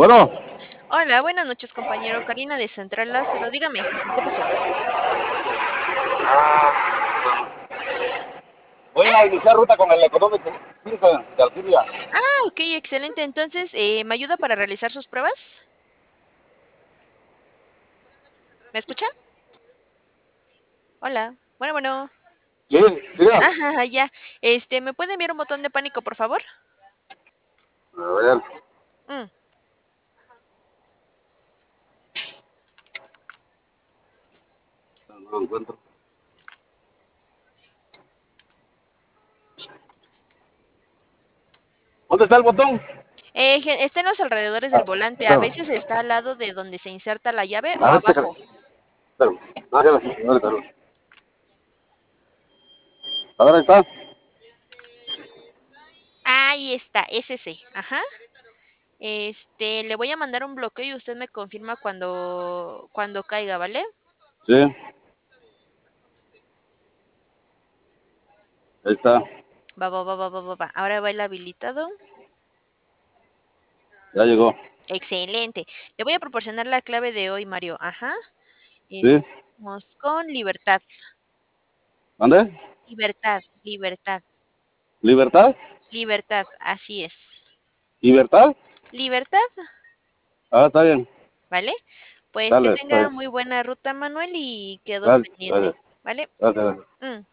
Bueno, Hola, buenas noches, compañero. Karina de Central Lázaro. Dígame, ¿qué pasó? voy a iniciar ruta con el Económico 5 de Alquimia. Ah, ok, excelente. Entonces, ¿me ayuda para realizar sus pruebas? ¿Me escucha? Hola. Bueno. Sí, diga. Ajá, ya. ¿Me puede enviar un botón de pánico, por favor? A ver, Mm, no lo encuentro. ¿Dónde está el botón? Está en los alrededores del Ah, volante. A espérame. veces está al lado de donde se inserta la llave o A ver, chécale. abajo. Espérame. Ah, ya la sí, ahorita. A ver, ahí está. Ahí está, es ese. Ajá. Le voy a mandar un bloqueo y usted me confirma cuando caiga, ¿vale? Sí, ahí está. Va. Ahora va el habilitado. Ya llegó. Excelente. Le voy a proporcionar la clave de hoy, Mario. Ajá. Sí. Vamos con libertad. ¿Dónde? Libertad. ¿Libertad? Libertad, así es. ¿Libertad? Libertad, Ah, está bien. ¿vale? Pues que Dale, está tenga bien. muy buena ruta, Manuel, y quedo Gracias, pendiente, gracias, ¿vale? gracias. Mm.